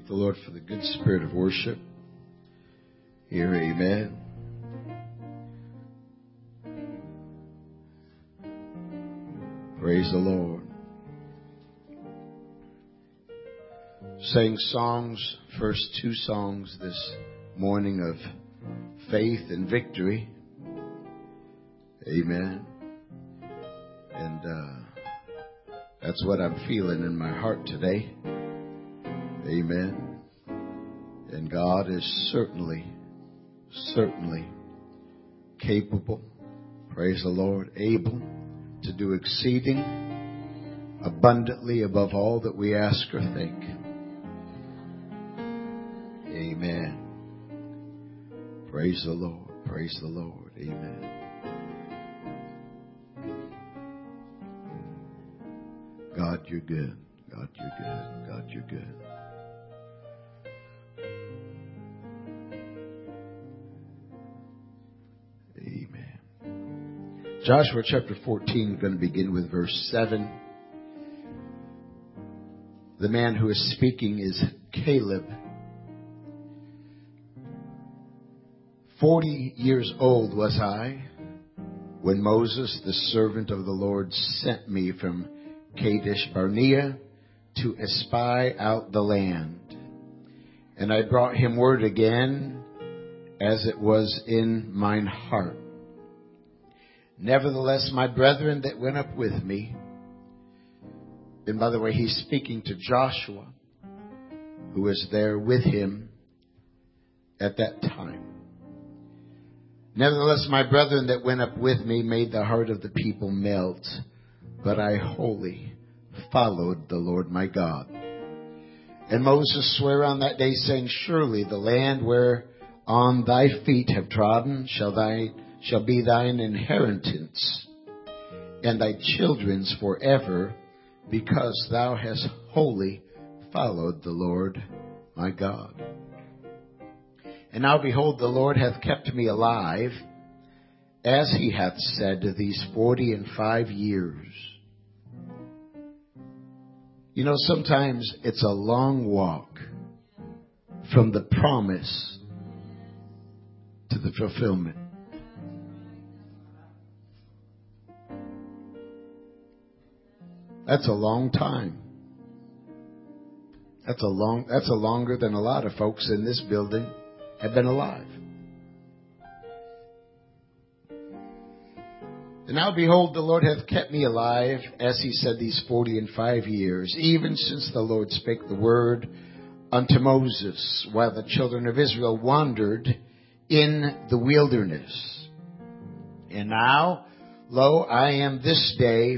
Thank the Lord for the good spirit of worship here. Amen. Praise the Lord. Sang songs, first two songs this morning of faith and victory. Amen. And that's what I'm feeling in my heart today. Amen. And God is certainly capable, praise the Lord, able to do exceeding abundantly above all that we ask or think. Amen. Praise the Lord. Praise the Lord. Amen. God, you're good. God, you're good. God, you're good. Amen. Joshua chapter 14, we're going to begin with verse 7. The man who is speaking is Caleb. 40 years old was I when Moses, the servant of the Lord, sent me from Kadesh Barnea to espy out the land. And I brought him word again, as it was in mine heart. Nevertheless, my brethren that went up with me, and by the way, he's speaking to Joshua, who was there with him at that time. Nevertheless, my brethren that went up with me made the heart of the people melt, but I wholly followed the Lord my God. And Moses sware on that day, saying, surely the land whereon thy feet have trodden shall be thine inheritance, and thy children's forever, because thou hast wholly followed the Lord my God. And now behold, the Lord hath kept me alive, as he hath said, these 45 years. You know, sometimes it's a long walk from the promise to the fulfillment. That's a long time. That's longer than a lot of folks in this building have been alive. And now behold, the Lord hath kept me alive, as he said, these 45 years, even since the Lord spake the word unto Moses, while the children of Israel wandered in the wilderness. And now, lo, I am this day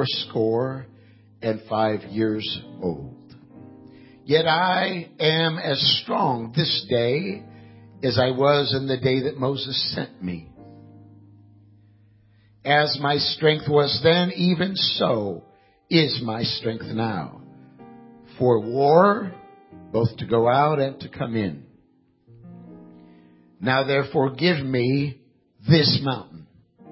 85 years old. Yet I am as strong this day as I was in the day that Moses sent me. As my strength was then, even so is my strength now, for war, both to go out and to come in. Now therefore give me this mountain,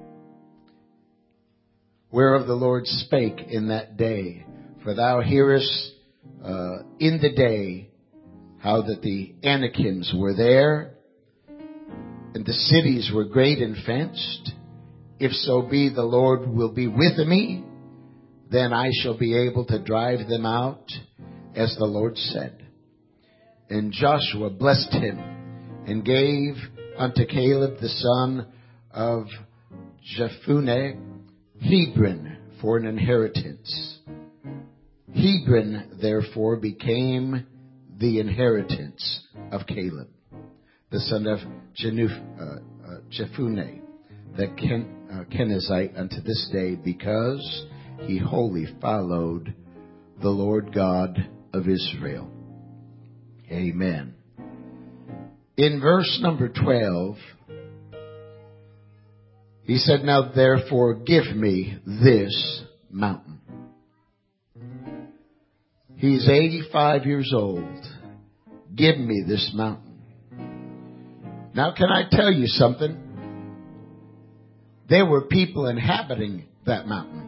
whereof the Lord spake in that day. For thou hearest in the day how that the Anakims were there, and the cities were great and fenced. If so be the Lord will be with me, then I shall be able to drive them out, as the Lord said. And Joshua blessed him, and gave unto Caleb the son of Jephunneh Hebron for an inheritance. Hebron therefore became the inheritance of Caleb, the son of Jephunneh, the Kenizzite, unto this day, because he wholly followed the Lord God of Israel. Amen. In verse number 12, he said, now therefore give me this mountain. He's 85 years old. Give me this mountain. Now, can I tell you something? There were people inhabiting that mountain.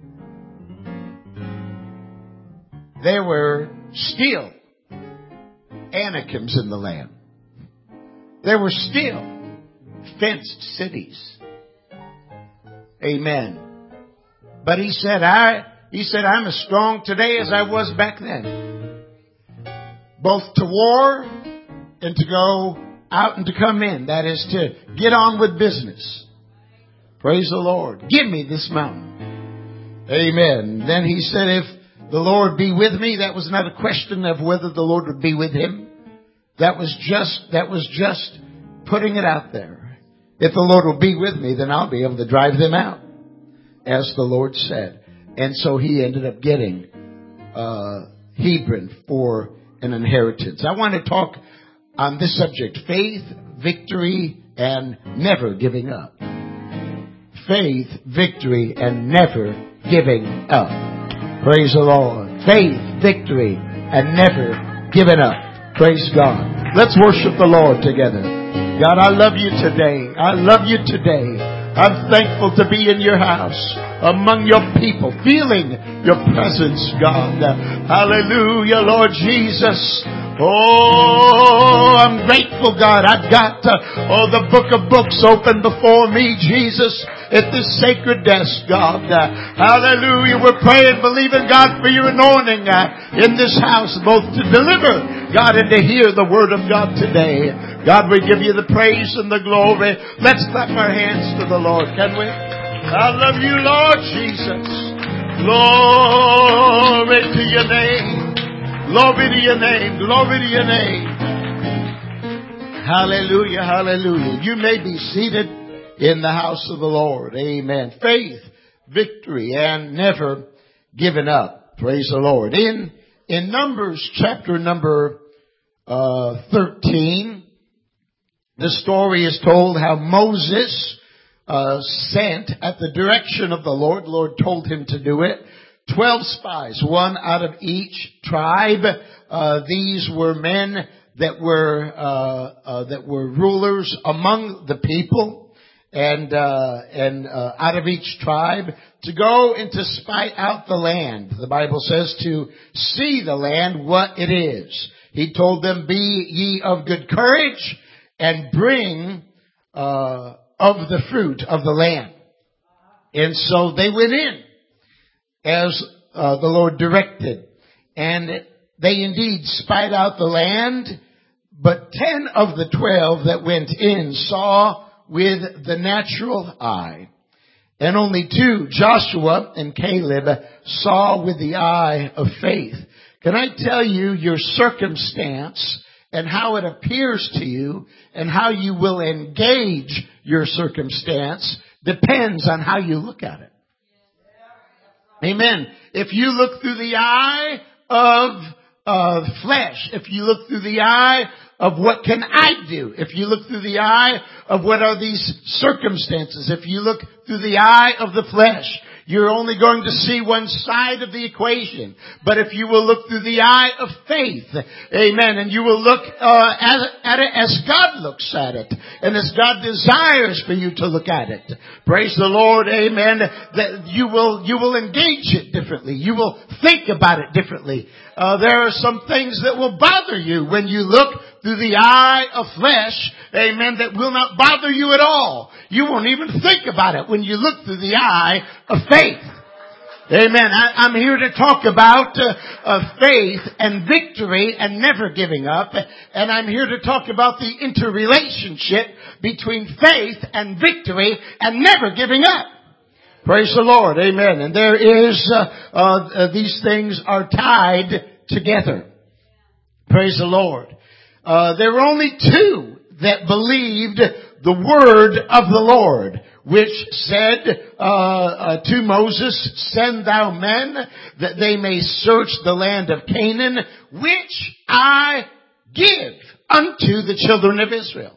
There were still Anakims in the land. There were still fenced cities. Amen. But he said, I'm as strong today as I was back then. Both to war and to go out and to come in. That is to get on with business. Praise the Lord. Give me this mountain. Amen. Then he said, if the Lord be with me, that was not a question of whether the Lord would be with him. That was just putting it out there. If the Lord will be with me, then I'll be able to drive them out, as the Lord said. And so he ended up getting Hebron for an inheritance. I want to talk on this subject: faith, victory, and never giving up. Faith, victory, and never giving up. Praise the Lord. Faith, victory, and never giving up. Praise God. Let's worship the Lord together. God, I love you today. I love you today. I'm thankful to be in your house, among your people, feeling your presence, God. Hallelujah, Lord Jesus. Oh, I'm grateful, God. I've got the book of books open before me, Jesus, at this sacred desk, God. Hallelujah. We're praying, believing, God, for your anointing in this house, both to deliver, God, and to hear the word of God today. God, we give you the praise and the glory. Let's clap our hands to the Lord, can we? I love you, Lord Jesus. Glory to your name. Glory to your name. Glory to your name. Hallelujah. Hallelujah. You may be seated in the house of the Lord. Amen. Faith, victory, and never giving up. Praise the Lord. In Numbers chapter number 13, the story is told how Moses sent at the direction of the Lord. The Lord told him to do it. 12 spies, one out of each tribe. These were men that were rulers among the people, and out of each tribe, to go and to spy out the land. The Bible says to see the land, what it is. He told them, be ye of good courage, and bring of the fruit of the land. And so they went in as the Lord directed. And they indeed spied out the land, but 10 of the 12 that went in saw with the natural eye. And only 2, Joshua and Caleb, saw with the eye of faith. Can I tell you, your circumstance and how it appears to you and how you will engage your circumstance depends on how you look at it. Amen. If you look through the eye of flesh, if you look through the eye of what can I do, if you look through the eye of what are these circumstances, if you look through the eye of the flesh, you're only going to see one side of the equation. But if you will look through the eye of faith, amen, and you will look at it as God looks at it, and as God desires for you to look at it, praise the Lord, amen, that you will engage it differently. You will think about it differently. There are some things that will bother you when you look through the eye of flesh, amen, that will not bother you at all. You won't even think about it when you look through the eye of faith. Amen. I'm here to talk about faith and victory and never giving up. And I'm here to talk about the interrelationship between faith and victory and never giving up. Praise the Lord. Amen. And there is, these things are tied together. Praise the Lord. There were only 2 that believed the word of the Lord, which said to Moses, send thou men that they may search the land of Canaan, which I give unto the children of Israel.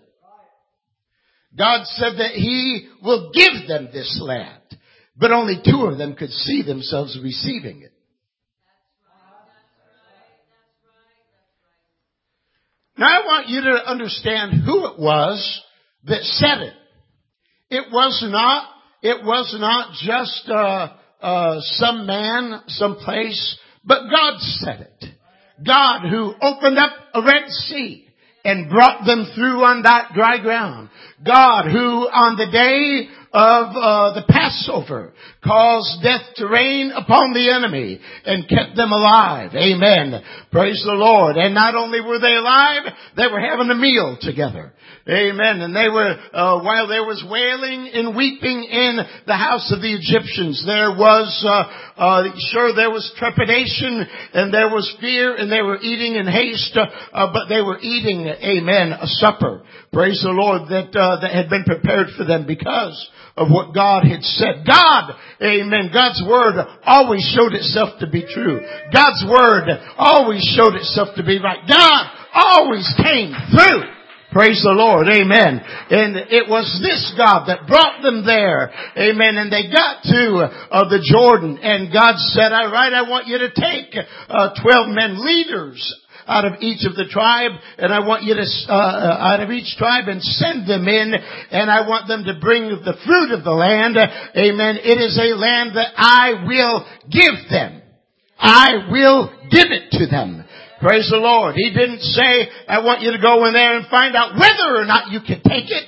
God said that he will give them this land, but only 2 of them could see themselves receiving it. Now I want you to understand who it was that said it. It was not just some man, some place, but God said it. God who opened up a Red Sea and brought them through on that dry ground. God who on the day of the Passover caused death to reign upon the enemy and kept them alive. Amen. Praise the Lord. And not only were they alive, they were having a meal together. Amen. And they were, while there was wailing and weeping in the house of the Egyptians, there was, there was trepidation and there was fear and they were eating in haste, but they were eating, amen, a supper. Praise the Lord, that had been prepared for them because of what God had said. God, amen, God's word always showed itself to be true. God's word always showed itself to be right. God always came through. Praise the Lord. Amen. And it was this God that brought them there. Amen. And they got to the Jordan and God said, all right, I want you to take 12 men leaders out of each of the tribe, and I want you to, out of each tribe, and send them in, and I want them to bring the fruit of the land. Amen. It is a land that I will give them. I will give it to them. Praise the Lord. He didn't say, I want you to go in there and find out whether or not you can take it.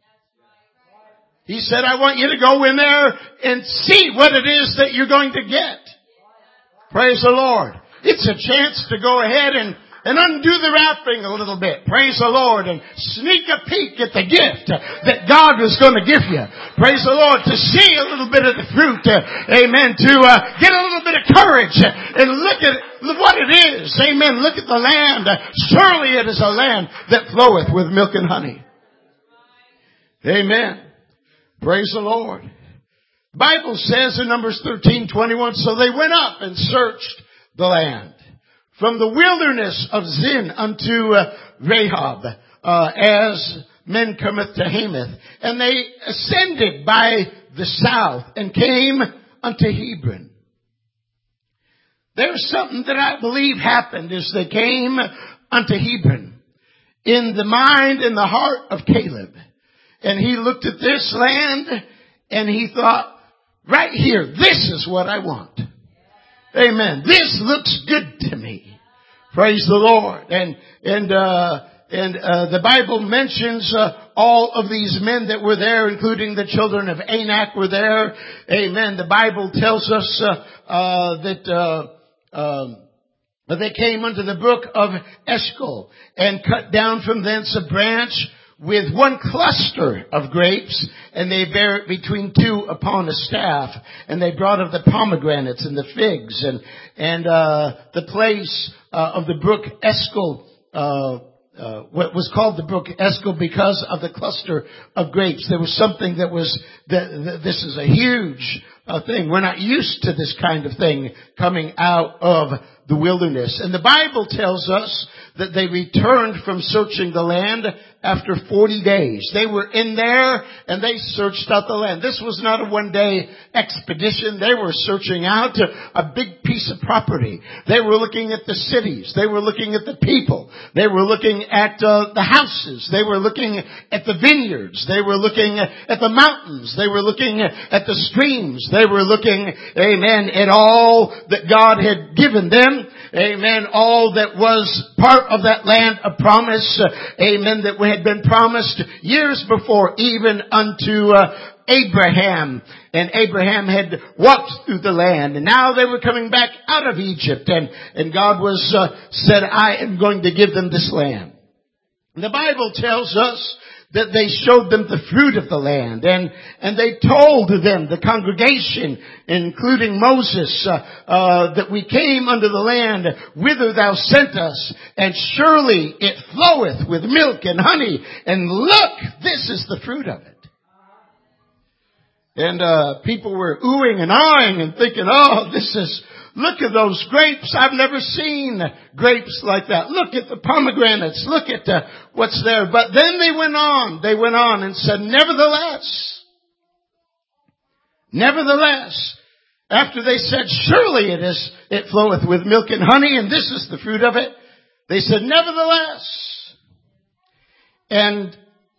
He said, I want you to go in there and see what it is that you're going to get. Praise the Lord. It's a chance to go ahead and undo the wrapping a little bit. Praise the Lord. And sneak a peek at the gift that God was going to give you. Praise the Lord. To see a little bit of the fruit. Amen. To get a little bit of courage and look at what it is. Amen. Look at the land. Surely it is a land that floweth with milk and honey. Amen. Praise the Lord. The Bible says in Numbers 13:21, so they went up and searched the land from the wilderness of Zin unto Rahab, as men cometh to Hamath. And they ascended by the south and came unto Hebron. There's something that I believe happened as they came unto Hebron in the mind and the heart of Caleb. And he looked at this land and he thought, right here, this is what I want. Amen. This looks good to me. Praise the Lord. And the Bible mentions all of these men that were there, including the children of Anak were there. Amen. The Bible tells us that they came unto the brook of Eshcol and cut down from thence a branch with one cluster of grapes, and they bare it between two upon a staff, and they brought of the pomegranates and the figs, and the place of the brook Eshcol, what was called the brook Eshcol because of the cluster of grapes. There was something that was, this is a huge thing. We're not used to this kind of thing coming out of the wilderness. And the Bible tells us that they returned from searching the land after 40 days. They were in there and they searched out the land. This was not a one-day expedition. They were searching out a big piece of property. They were looking at the cities. They were looking at the people. They were looking at the houses. They were looking at the vineyards. They were looking at the mountains. They were looking at the streams. They were looking, amen, at all that God had given them. Amen. All that was part of that land of promise. Amen. That had been promised years before, even unto Abraham. And Abraham had walked through the land. And now they were coming back out of Egypt. And God said, I am going to give them this land. The Bible tells us that they showed them the fruit of the land, and they told them, the congregation, including Moses, that we came unto the land whither thou sent us, and surely it floweth with milk and honey, and look, this is the fruit of it. And people were oohing and ahhing and thinking, oh, look at those grapes. I've never seen grapes like that. Look at the pomegranates. Look at what's there. But then they went on and said, nevertheless, after they said, surely it floweth with milk and honey, and this is the fruit of it. They said, nevertheless. And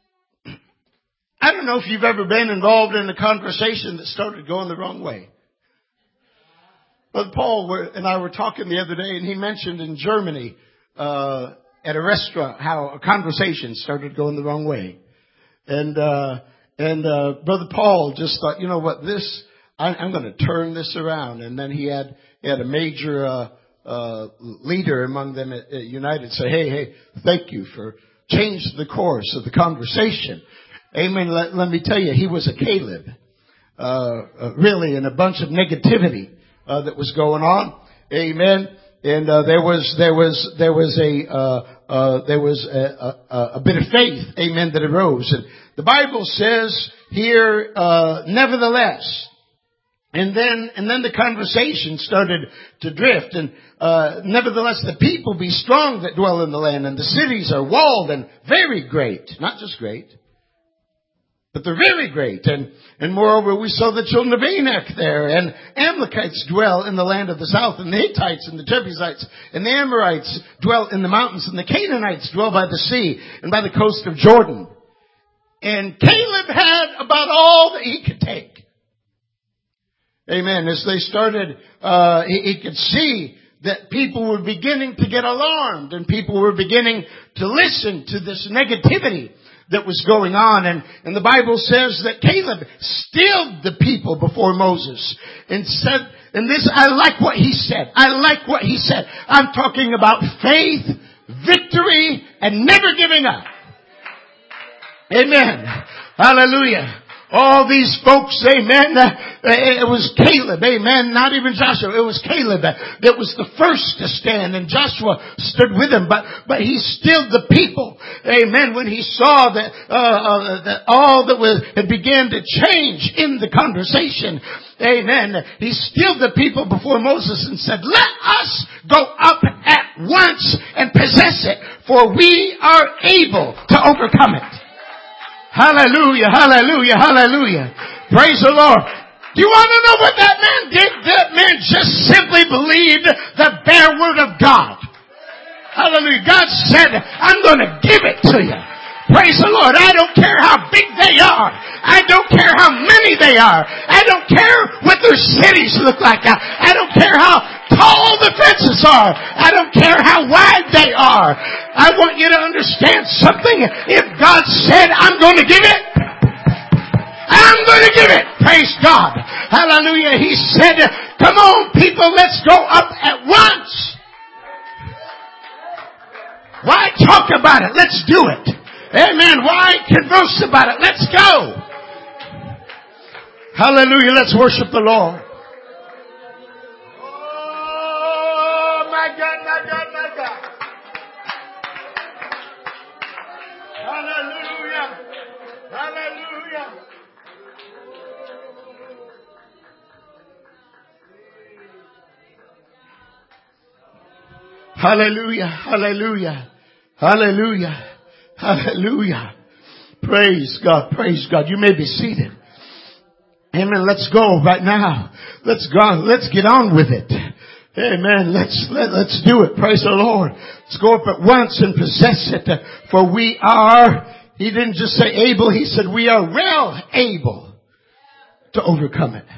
I don't know if you've ever been involved in a conversation that started going the wrong way. Brother Paul and I were talking the other day, and he mentioned in Germany, at a restaurant, how a conversation started going the wrong way. And Brother Paul just thought, you know what, I'm going to turn this around. And then he had a major, leader among them at United say, hey, thank you for changing the course of the conversation. Amen. Let me tell you, he was a Caleb, really, in a bunch of negativity, that was going on. Amen. And, there was a bit of faith. Amen. That arose. And the Bible says here, nevertheless, and then the conversation started to drift. And, nevertheless, the people be strong that dwell in the land, and the cities are walled and very great. Not just great, but they're very great. And moreover, we saw the children of Anak there, and Amalekites dwell in the land of the south, and the Hittites and the Jebusites and the Amorites dwell in the mountains, and the Canaanites dwell by the sea and by the coast of Jordan. And Caleb had about all that he could take. Amen. As they started, he could see that people were beginning to get alarmed, and people were beginning to listen to this negativity that was going on. And the Bible says that Caleb stilled the people before Moses and said, and this, I like what he said. I'm talking about faith, victory, and never giving up. Amen. Hallelujah. All these folks, amen, it was Caleb, amen, not even Joshua, it was Caleb that was the first to stand, and Joshua stood with him, but he stilled the people, amen, when he saw that all that had began to change in the conversation, amen. He stilled the people before Moses and said, let us go up at once and possess it, for we are able to overcome it. Hallelujah, hallelujah, hallelujah. Praise the Lord. Do you want to know what that man did? That man just simply believed the bare word of God. Hallelujah. God said, I'm going to give it to you. Praise the Lord. I don't care how big they are. I don't care how many they are. I don't care what their cities look like. I don't care how tall the fences are. I don't care how wide they are. I want you to understand something. If God said, I'm going to give it, I'm going to give it. Praise God. Hallelujah. He said, come on people, let's go up at once. Why talk about it? Let's do it. Amen. Why converse about it? Let's go. Hallelujah. Let's worship the Lord. Oh, my God, my God, my God. Hallelujah. Hallelujah. Hallelujah. Hallelujah. Hallelujah. Hallelujah. Praise God. Praise God. You may be seated. Amen. Let's go right now. Let's go. Let's get on with it. Amen. Let's do it. Praise the Lord. Let's go up at once and possess it. For we are, he didn't just say able, he said we are well able to overcome it.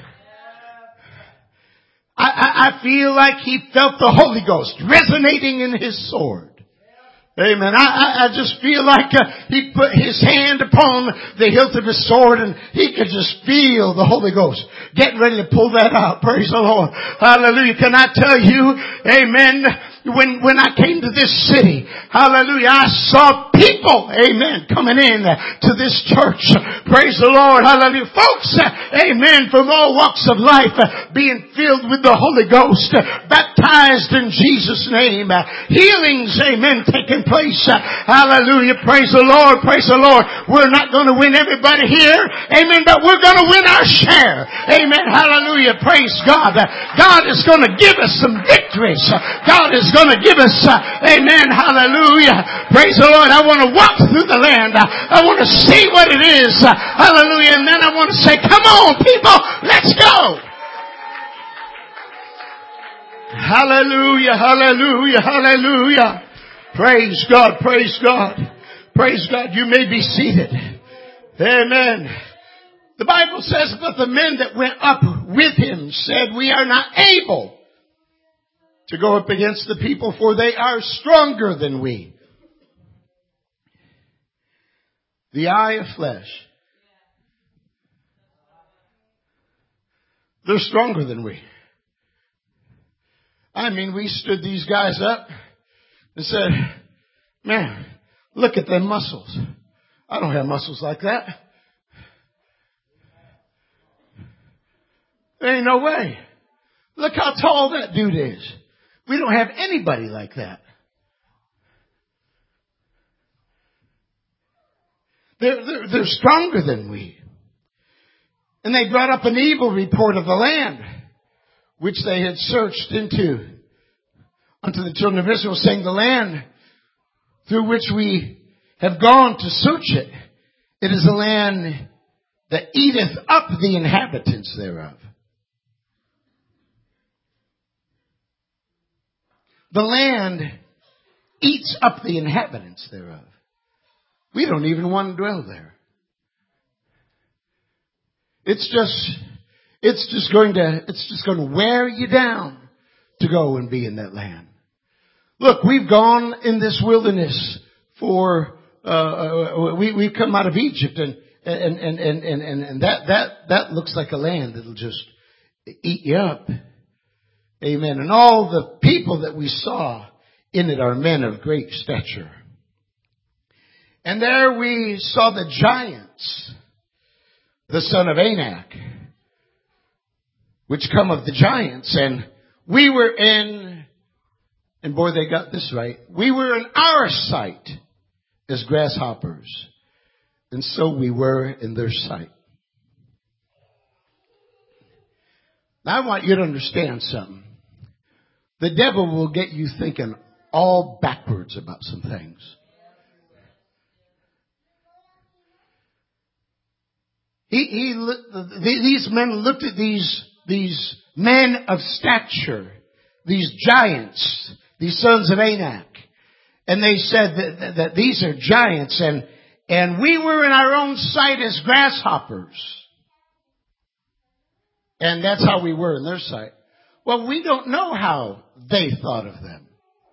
I feel like he felt the Holy Ghost resonating in his sword. Amen. I just feel like he put his hand upon the hilt of his sword and he could just feel the Holy Ghost getting ready to pull that out. Praise the Lord. Hallelujah. Can I tell you, amen, when I came to this city, hallelujah, I saw people, amen, coming in to this church. Praise the Lord. Hallelujah. Folks, amen, from all walks of life being filled with the Holy Ghost, baptized in Jesus' name, healings, amen, taking place. Hallelujah. Praise the Lord. Praise the Lord. We're not going to win everybody here. Amen. But we're going to win our share. Amen. Hallelujah. Praise God. God is going to give us some victories. God is going to give us, amen. Hallelujah. Praise the Lord. I want to walk through the land. I want to see what it is. Hallelujah. And then I want to say, come on, people. Let's go. Hallelujah. Hallelujah. Hallelujah. Praise God, praise God, praise God. You may be seated. Amen. The Bible says, but the men that went up with him said, we are not able to go up against the people, for they are stronger than we. The eye of flesh. They're stronger than we. I mean, we stood these guys up and said, man, look at them muscles. I don't have muscles like that. There ain't no way. Look how tall that dude is. We don't have anybody like that. They're stronger than we. And they brought up an evil report of the land, which they had searched into unto the children of Israel, saying, the land through which we have gone to search it, it is a land that eateth up the inhabitants thereof. The land eats up the inhabitants thereof. We don't even want to dwell there. It's just going to wear you down to go and be in that land. Look, we've gone in this wilderness for we've come out of Egypt, and that looks like a land that'll just eat you up. Amen. And all the people that we saw in it are men of great stature. And there we saw the giants, the son of Anak, which come of the giants. And we were in, and boy, they got this right, we were in our sight as grasshoppers, and so we were in their sight. Now I want you to understand something. The devil will get you thinking all backwards about some things. These men looked at these men of stature, these giants, these sons of Anak, and they said that these are giants, and we were in our own sight as grasshoppers. And that's how we were in their sight. Well, we don't know how they thought of them.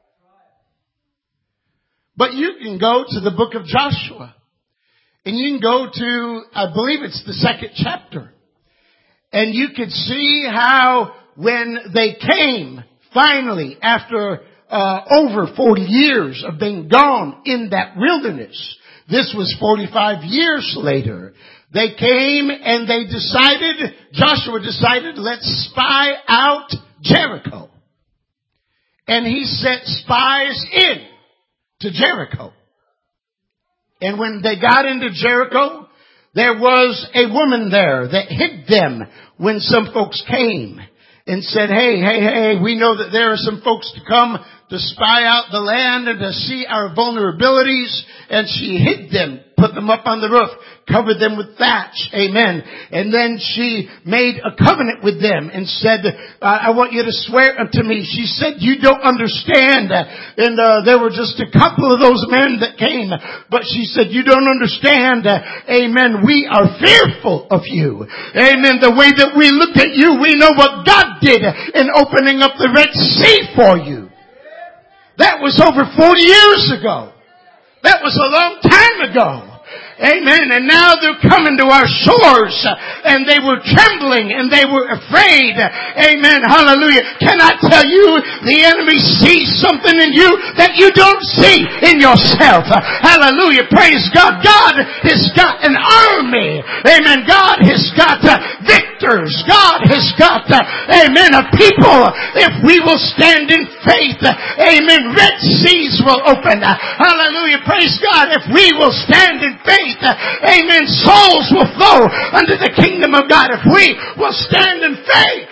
But you can go to the book of Joshua. And you can go to, I believe it's the 2nd chapter. And you could see how when they came, finally, after over 40 years of being gone in that wilderness, this was 45 years later, they came and they decided, Joshua decided, let's spy out Jericho. And he sent spies in to Jericho. And when they got into Jericho, there was a woman there that hid them when some folks came and said, hey, we know that there are some folks to come to spy out the land and to see our vulnerabilities. And she hid them, put them up on the roof, covered them with thatch. Amen. And then she made a covenant with them and said, I want you to swear unto me. She said, you don't understand. And there were just a couple of those men that came. But she said, you don't understand. Amen. We are fearful of you. Amen. The way that we looked at you, we know what God did in opening up the Red Sea for you. That was over 40 years ago. That was a long time ago. Amen. And now they're coming to our shores, and they were trembling and they were afraid. Amen. Hallelujah. Can I tell you, the enemy sees something in you that you don't see in yourself. Hallelujah. Praise God. God has got an army. Amen. God has got victors. God has got, amen, a people. If we will stand in faith, amen, red seas will open. Hallelujah. Praise God. If we will stand in faith, amen, souls will flow under the kingdom of God if we will stand in faith.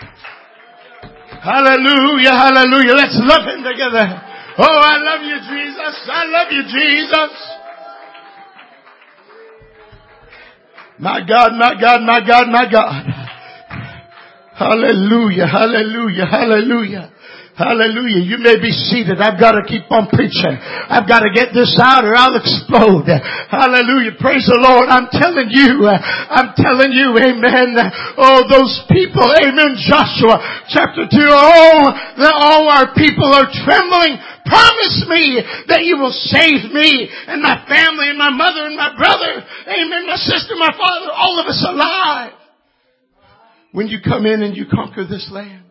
Hallelujah, hallelujah. Let's love Him together. Oh, I love you, Jesus. I love you, Jesus. My God, my God, my God, my God. Hallelujah, hallelujah, hallelujah. Hallelujah. You may be seated. I've got to keep on preaching. I've got to get this out or I'll explode. Hallelujah. Praise the Lord. I'm telling you, amen. Oh, those people, amen. Joshua chapter 2. All our people are trembling. Promise me that you will save me and my family and my mother and my brother. Amen. My sister, my father, all of us alive. When you come in and you conquer this land.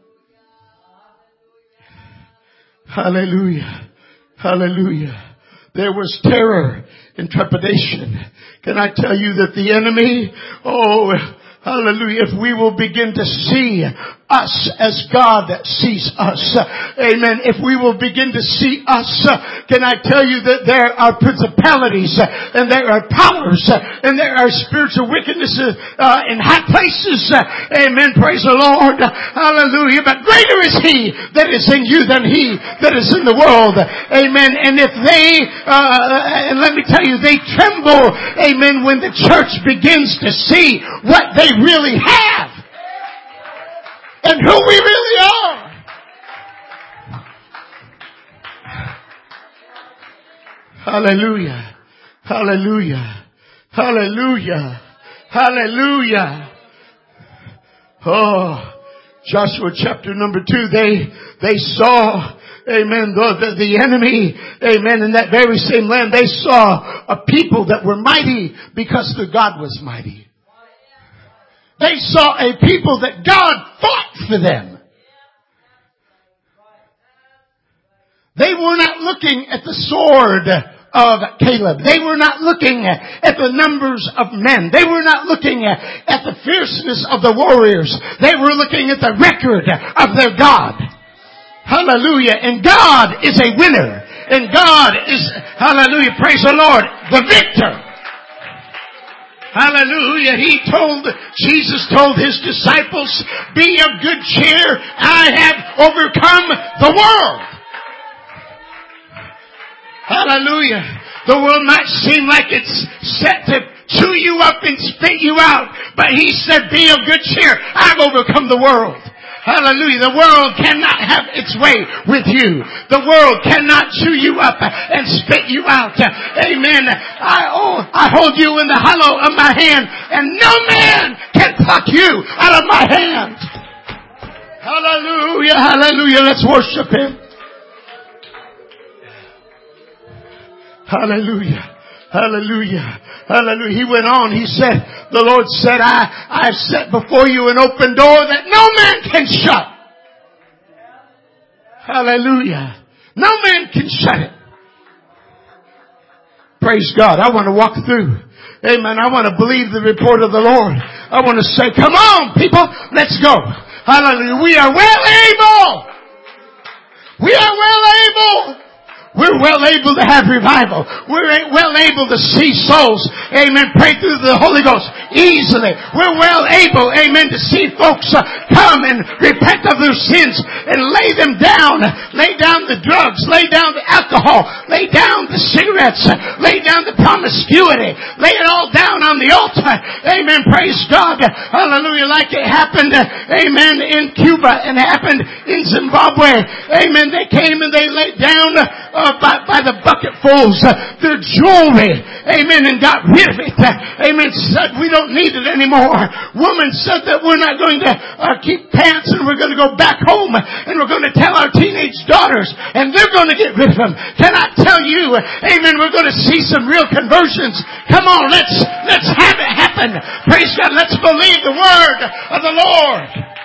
Hallelujah. Hallelujah. There was terror and trepidation. Can I tell you that the enemy, hallelujah, if we will begin to see us as God sees us. Amen. If we will begin to see us, can I tell you that there are principalities and there are powers and there are spiritual wickednesses in high places. Amen. Praise the Lord. Hallelujah. But greater is He that is in you than he that is in the world. Amen. And if they, and let me tell you, they tremble. Amen. When the church begins to see what they really have. And who we really are. Hallelujah. Hallelujah. Hallelujah. Hallelujah. Oh, Joshua chapter number 2, they saw, amen, the enemy, amen, in that very same land, they saw a people that were mighty because their God was mighty. They saw a people that God fought for them. They were not looking at the sword of Caleb. They were not looking at the numbers of men. They were not looking at the fierceness of the warriors. They were looking at the record of their God. Hallelujah. And God is a winner. And God is, hallelujah, praise the Lord, the victor. Hallelujah. Jesus told His disciples, be of good cheer. I have overcome the world. Hallelujah. The world might seem like it's set to chew you up and spit you out. But He said, be of good cheer. I've overcome the world. Hallelujah. The world cannot have its way with you. The world cannot chew you up and spit you out. Amen. I hold you in the hollow of my hand and no man can pluck you out of my hand. Hallelujah. Hallelujah. Let's worship Him. Hallelujah. Hallelujah. Hallelujah. He went on. He said, the Lord said, I've set before you an open door that no man can shut. Hallelujah. No man can shut it. Praise God. I want to walk through. Amen. I want to believe the report of the Lord. I want to say, come on, people. Let's go. Hallelujah. We are well able. We are well able. We're well able to have revival. We're well able to see souls, amen, pray through the Holy Ghost easily. We're well able, amen, to see folks come and repent of their sins and lay them down. Lay down the drugs, lay down the alcohol, lay down the cigarettes, lay down the promiscuity, lay it all down on the altar. Amen, praise God. Hallelujah, like it happened, amen, in Cuba and happened in Zimbabwe. Amen, they came and they laid down by the bucketfuls, their jewelry, amen, and got rid of it. Amen, said we don't need it anymore. Woman said that we're not going to keep pants and we're going to go back home and we're going to tell our teenage daughters and they're going to get rid of them. Can I tell you, amen, we're going to see some real conversions. Come on, let's have it happen. Praise God, let's believe the word of the Lord.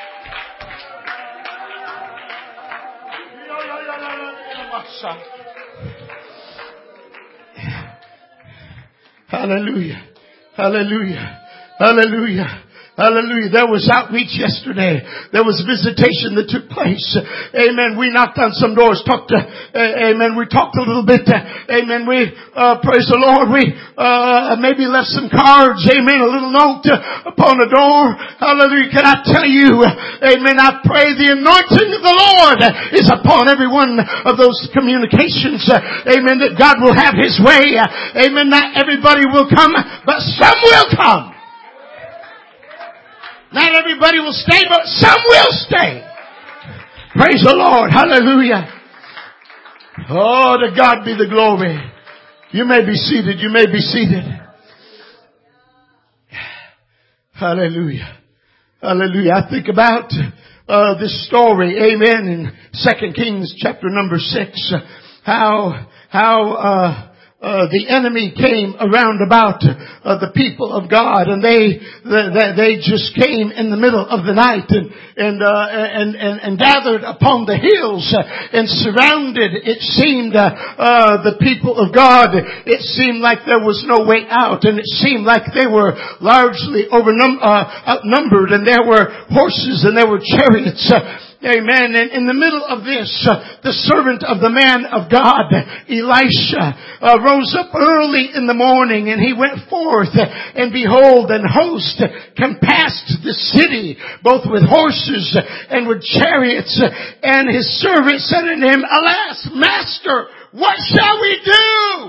Hallelujah. Hallelujah. Hallelujah. Hallelujah. There was outreach yesterday. There was visitation that took place. Amen. We knocked on some doors, amen. We talked a little bit. Amen. We, praise the Lord. We, maybe left some cards. Amen. A little note upon the door. Hallelujah. Can I tell you, amen, I pray the anointing of the Lord is upon every one of those communications. Amen. That God will have His way. Amen. Not everybody will come, but some will come. Not everybody will stay, but some will stay. Praise the Lord. Hallelujah. Oh, to God be the glory. You may be seated. You may be seated. Hallelujah. Hallelujah. I think about this story, amen, in 2 Kings chapter number 6, how the enemy came around about the people of God, and they just came in the middle of the night and gathered upon the hills and surrounded, it seemed, the people of God. It seemed like there was no way out, and it seemed like they were largely outnumbered, and there were horses and there were chariots. Amen. And in the middle of this, the servant of the man of God, Elisha, rose up early in the morning, and he went forth, and behold, an host compassed the city, both with horses and with chariots. And his servant said unto him, Alas, master, what shall we do?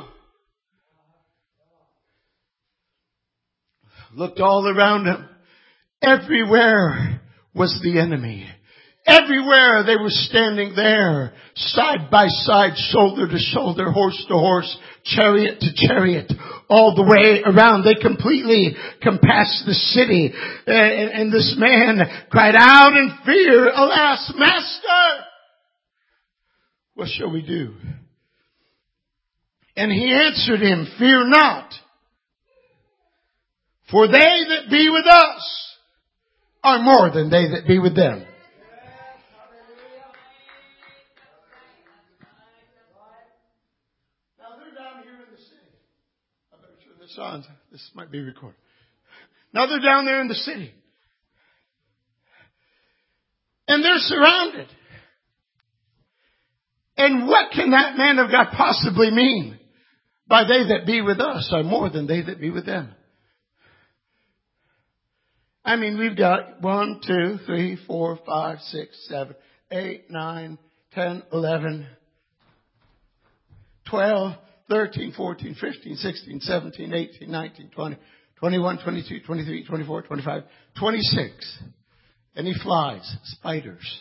Looked all around him. Everywhere was the enemy. Everywhere they were standing there, side by side, shoulder to shoulder, horse to horse, chariot to chariot, all the way around. They completely compassed the city. And this man cried out in fear, Alas, master! What shall we do? And he answered him, Fear not, for they that be with us are more than they that be with them. This might be recorded. Now they're down there in the city. And they're surrounded. And what can that man of God possibly mean by they that be with us are more than they that be with them? I mean, we've got 1, 2, 3, 4, 5, 6, 7, 8, 9, 10, 11, 12, 13, 14, 15, 16, 17, 18, 19, 20, 21, 22, 23, 24, 25, 26. And he flies. Spiders.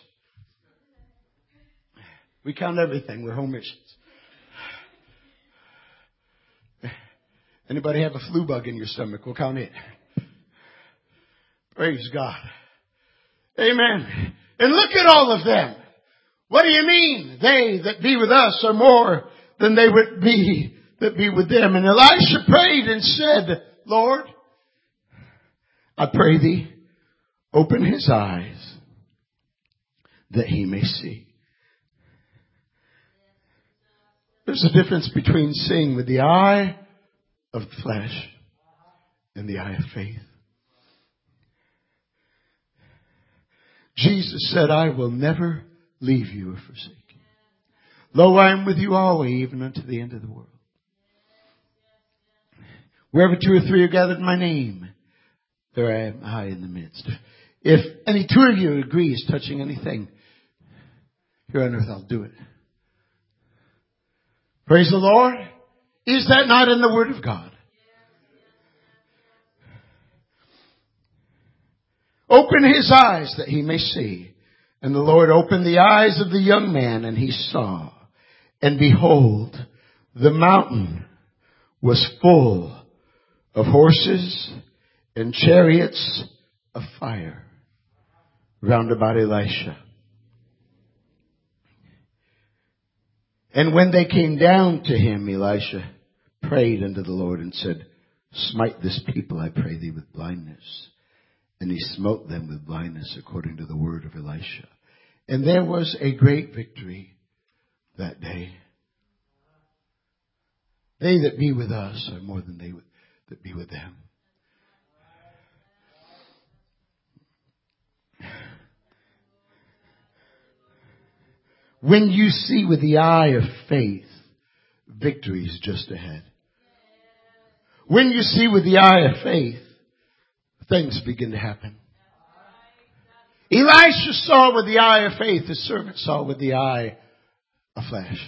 We count everything. We're home missions. Anybody have a flu bug in your stomach? We'll count it. Praise God. Amen. And look at all of them. What do you mean? They that be with us are more than they would be that be with them. And Elisha prayed and said, Lord, I pray thee, open his eyes that he may see. There's a difference between seeing with the eye of the flesh and the eye of faith. Jesus said, I will never leave you or forsake you. Lo, I am with you always, even unto the end of the world. Wherever 2 or 3 are gathered in my name, there am I in the midst. If any 2 of you agrees touching anything here on earth, I'll do it. Praise the Lord. Is that not in the Word of God? Open his eyes that he may see. And the Lord opened the eyes of the young man, and he saw. And behold, the mountain was full of horses and chariots of fire round about Elisha. And when they came down to him, Elisha prayed unto the Lord and said, Smite this people, I pray thee, with blindness. And he smote them with blindness according to the word of Elisha. And there was a great victory that day. They that be with us are more than they that be with them. When you see with the eye of faith, victory is just ahead. When you see with the eye of faith, things begin to happen. Elisha saw with the eye of faith. His servant saw with the eye of flesh.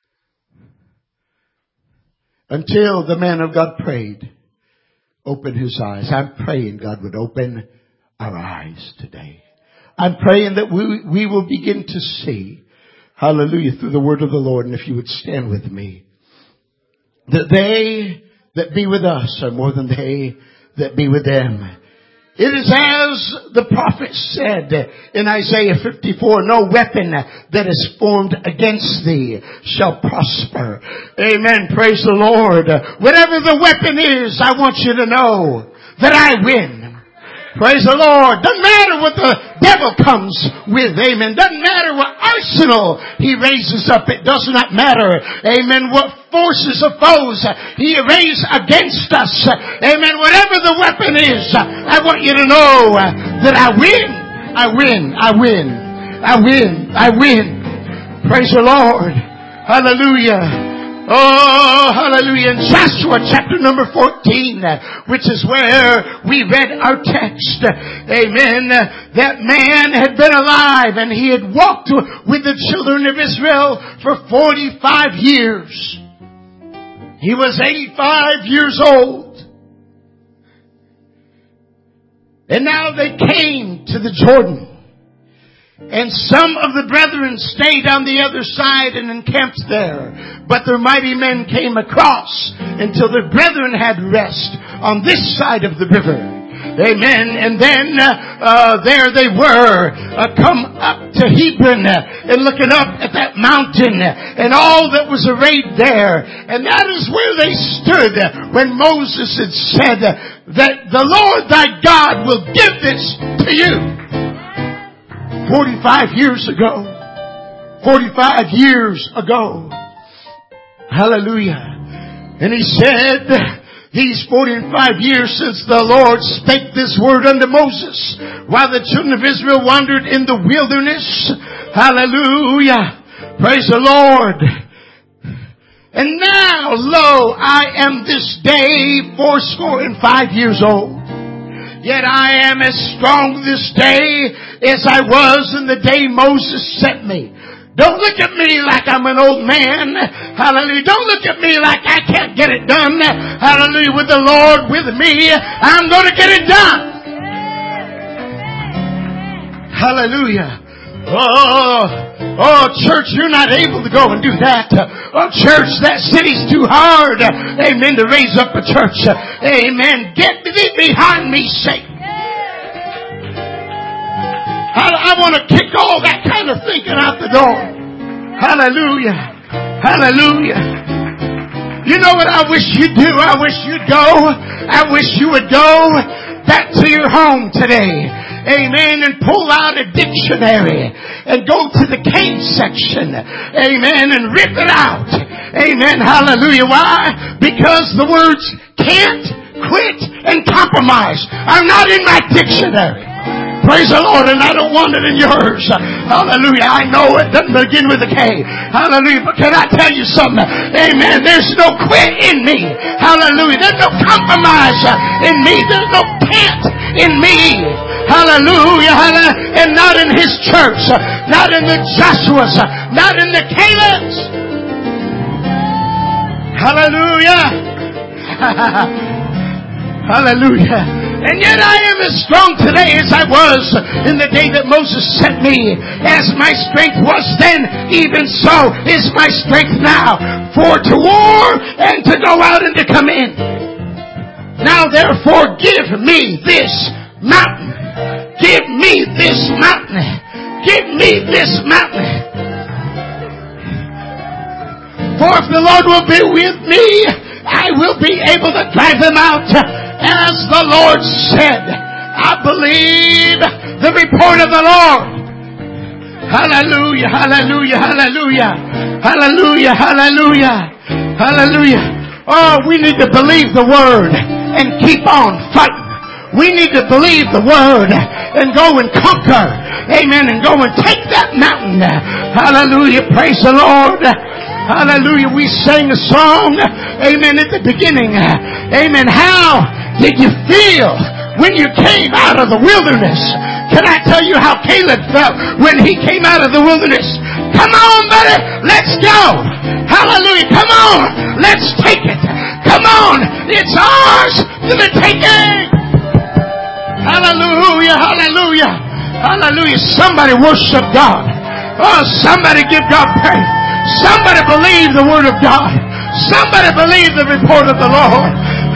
Until the man of God prayed, open his eyes. I'm praying God would open our eyes today. I'm praying that we will begin to see, hallelujah, through the word of the Lord. And if you would stand with me, that they that be with us are more than they that be with them. It is as the prophet said in Isaiah 54, no weapon that is formed against thee shall prosper. Amen. Praise the Lord. Whatever the weapon is, I want you to know that I win. Praise the Lord. Doesn't matter what the devil comes with. Amen. Doesn't matter what arsenal he raises up. It does not matter. Amen. What forces of foes he raises against us. Amen. Whatever the weapon is, I want you to know that I win. I win. I win. I win. I win. Praise the Lord. Hallelujah. Oh, hallelujah. In Joshua chapter number 14, which is where we read our text. Amen. That man had been alive and he had walked with the children of Israel for 45 years. He was 85 years old. And now they came to the Jordan. And some of the brethren stayed on the other side and encamped there. But their mighty men came across until their brethren had rest on this side of the river. Amen. And then there they were, come up to Hebron and looking up at that mountain and all that was arrayed there. And that is where they stood when Moses had said that the Lord thy God will give this to you. 45 years ago. 45 years ago. Hallelujah. And he said, these 45 years since the Lord spake this word unto Moses, while the children of Israel wandered in the wilderness. Hallelujah. Praise the Lord. And now, lo, I am this day 85 years old. Yet I am as strong this day as I was in the day Moses sent me. Don't look at me like I'm an old man. Hallelujah. Don't look at me like I can't get it done. Hallelujah. With the Lord with me, I'm going to get it done. Hallelujah. Oh, church, you're not able to go and do that. Oh, church, that city's too hard. Amen. To raise up a church. Amen. Get thee behind me, Satan. I want to kick all that kind of thinking out the door. Hallelujah. Hallelujah. You know what I wish you'd do? I wish you'd go. I wish you would go back to your home today. Amen. And pull out a dictionary and go to the cave section. Amen. And rip it out. Amen. Hallelujah. Why? Because the words can't, quit, and compromise are not in my dictionary. Praise the Lord, and I don't want it in yours. Hallelujah. I know it doesn't begin with a K. Hallelujah. But can I tell you something? Amen. There's no quit in me. Hallelujah. There's no compromise in me. There's no can't in me. Hallelujah. Hallelujah. And not in his church. Not in the Joshua's. Not in the Caleb's. Hallelujah. Hallelujah. And yet I am as strong today as I was in the day that Moses sent me. As my strength was then, even so is my strength now. For to war and to go out and to come in. Now therefore give me this mountain. Give me this mountain. Give me this mountain. For if the Lord will be with me, I will be able to drive them out. As the Lord said, I believe the report of the Lord. Hallelujah, hallelujah, hallelujah, hallelujah, hallelujah, hallelujah. Oh, we need to believe the word and keep on fighting. We need to believe the word and go and conquer. Amen. And go and take that mountain. Hallelujah. Praise the Lord. Hallelujah. We sang a song. Amen. At the beginning. Amen. How did you feel when you came out of the wilderness? Can I tell you how Caleb felt when he came out of the wilderness? Come on, buddy. Let's go. Hallelujah. Come on. Let's take it. Come on. It's ours for the taking. Hallelujah. Hallelujah. Hallelujah. Somebody worship God. Oh, somebody give God praise. Somebody believe the word of God. Somebody believe the report of the Lord.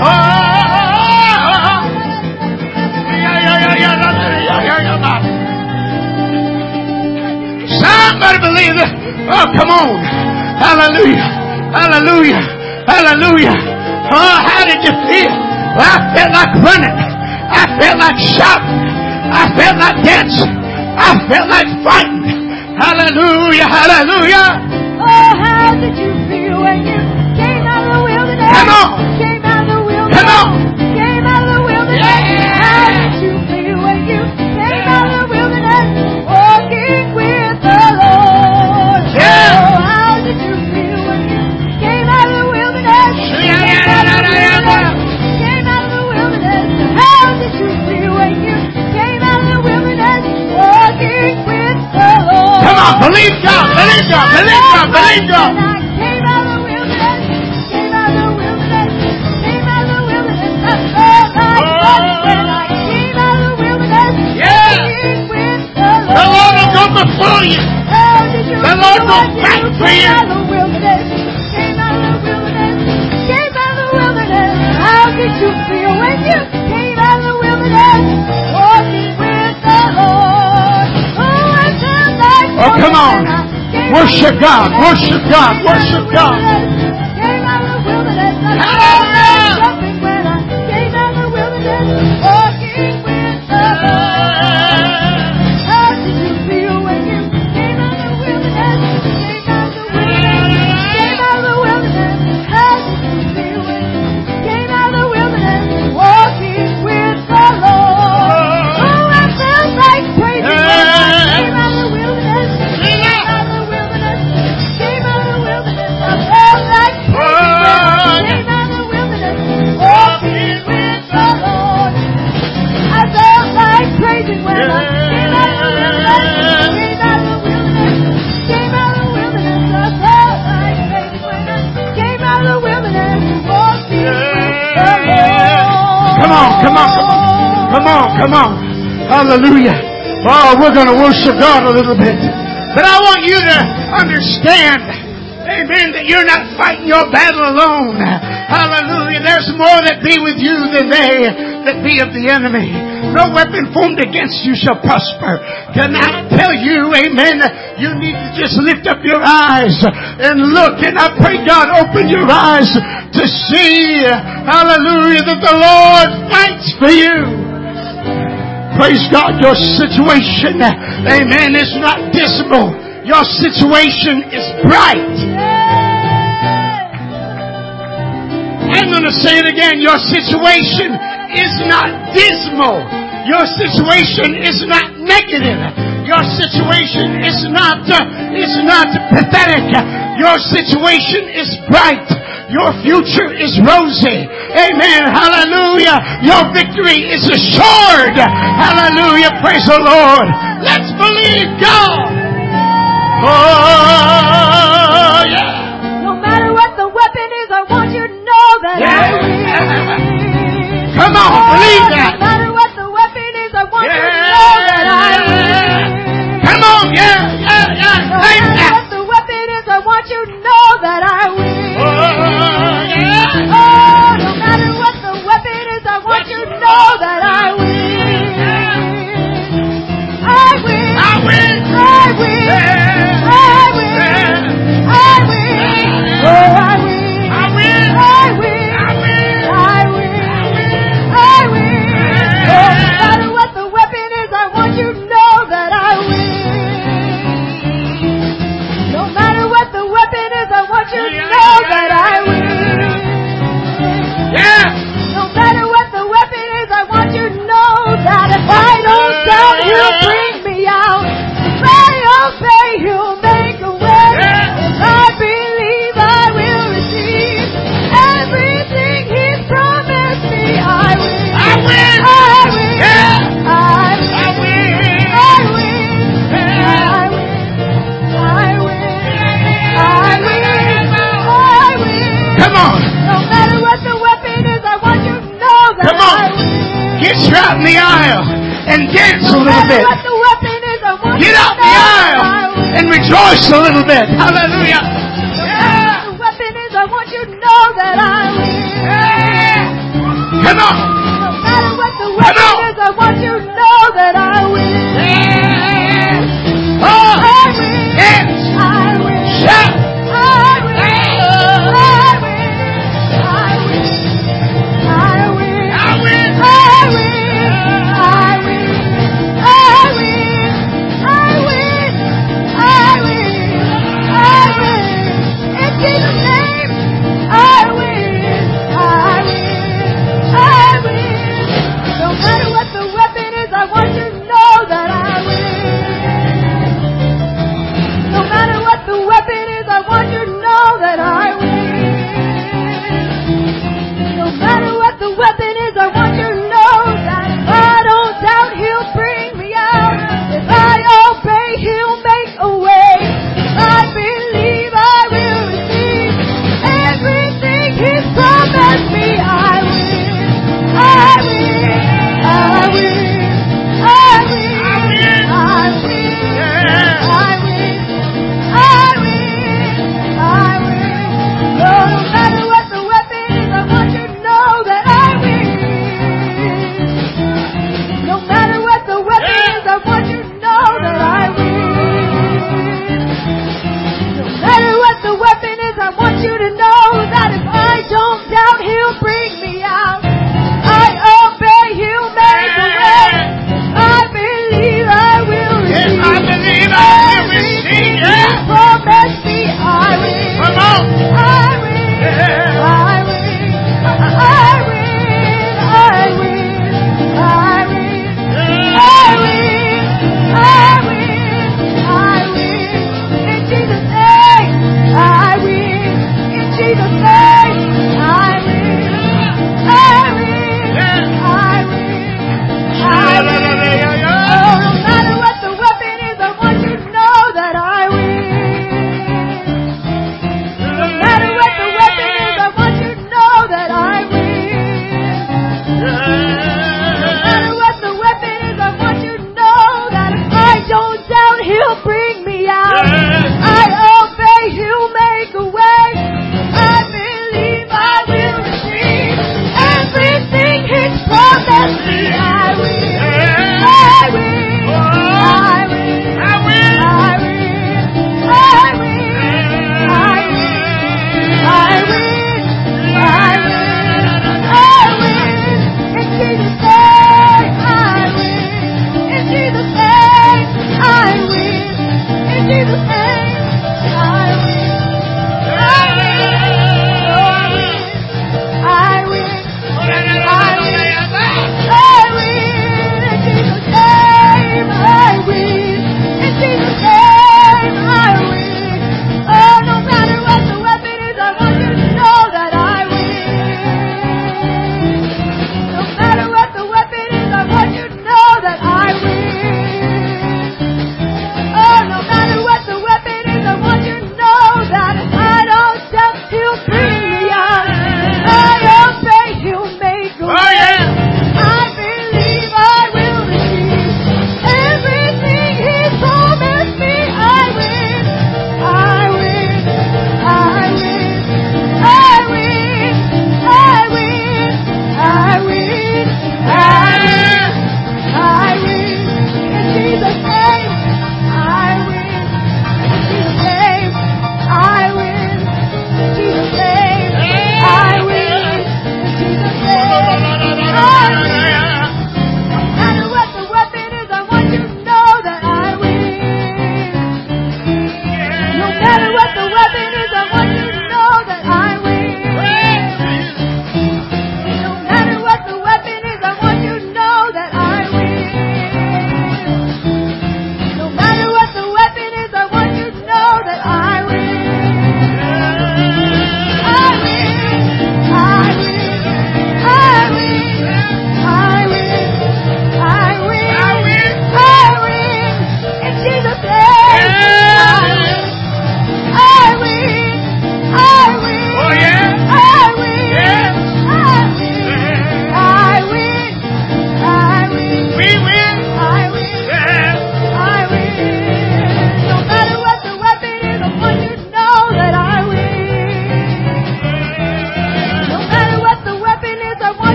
Somebody believe it. Oh, come on. Hallelujah. Hallelujah. Hallelujah. Oh, how did you feel? Well, I felt like running. I felt like shouting. I felt like dancing. I felt like fighting. Hallelujah. Hallelujah. Oh, how did you feel when you came out of the wilderness? Come on. Came out of the wilderness. Come on. Came out of the wilderness. Yeah. How did you feel when you came out of the wilderness? Walking with the Lord. Yeah. Oh, how did you feel when you came out of the wilderness? Came out of the wilderness. Came out of the wilderness. How did you feel when you came out of the wilderness? Walking with the Lord. Come on, believe God, believe God, believe God, believe God. Came out of the wilderness, came out of the wilderness, came out of the wilderness. I felt like running when I came out of the wilderness. Yeah. Walking with the The Lord. Lord will go before you. How did you The Lord feel will when fight you for came you. out of the wilderness? Came out of the wilderness, came out of the wilderness. How did you feel when you came out of the wilderness? Walking with the Lord. Oh, I felt like Oh, come on. when I came Worship God, worship God, worship God. came out of the wilderness. I felt Hallelujah. like jumping when I came out of the wilderness. Walking with the Lord. How did you feel when you came out of the wilderness? Came out of the wilderness. Came out of the wilderness. How did you feel when you came out of the wilderness? Walking with the Lord. Oh, I felt like praising when I came out of the wilderness. Came out of the wilderness. Came out of the wilderness. I felt like praising when I came out of the wilderness. Walking with the Lord. I felt like praising when I came out of the wilderness. Came out of the wilderness. Came out of the wilderness. I felt like praising when I came out of the wilderness. Walking with the Lord. Come on, come on, come on. Come on, come on. Hallelujah. Oh, we're going to worship God a little bit. But I want you to understand, amen, that you're not fighting your battle alone. Hallelujah. There's more that be with you than they that be of the enemy. No weapon formed against you shall prosper. Can I tell you, amen, you need to just lift up your eyes and look. And I pray God open your eyes to see, hallelujah, that the Lord fights for you. Praise God, your situation, amen, is not dismal. Your situation is bright. I'm going to say it again. Your situation is not dismal. Your situation is not negative. Your situation is not pathetic. Your situation is bright. Your future is rosy. Amen. Hallelujah. Your victory is assured. Hallelujah. Praise the Lord. Let's believe God. Oh, yeah. No matter what the weapon is, I want you to know that I win. Come on, believe that. No matter what the weapon is, I want you to know that I win. Come on, yeah. No matter what the weapon is, I want you to know that I win. Oh, no matter what the weapon is, I want you to know that I win. I win. I win. I win. I win. I win. Oh, I win. I win. I win. I win. I win. I win. Oh, no matter what the weapon is, I want you to know that I win. No matter what the weapon is, I want you to know that I win. Yeah. No matter what the weapon is, I want you to know that if I don't doubt, He'll bring me out. If I obey, He'll make a way. If I believe, I will receive everything He's promised me. I win. I win. I win. Yeah. I win. I win. I win. I win. I win. I win. I win. Come on. No matter what the weapon is, I want you to know that Come on. I win. Get you out in the aisle and dance a No little matter bit. what the weapon Get out the aisle and rejoice a little bit. Hallelujah. The weapon is, I want you to know that I win. Come on. No matter what the weapon is, I want you to know that I win. Oh, I win. yes. I win. Shout. I win. I win. I win. I win. I win. I win. I win. I win. I win. I win. I win. In Jesus' name, I win. I win. I win. No matter what the weapon is, I want you to know that I win.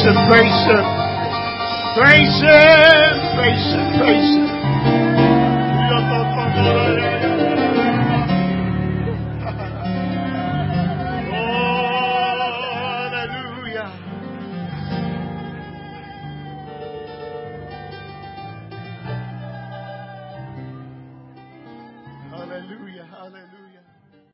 Him, praise Him. Praise Him, praise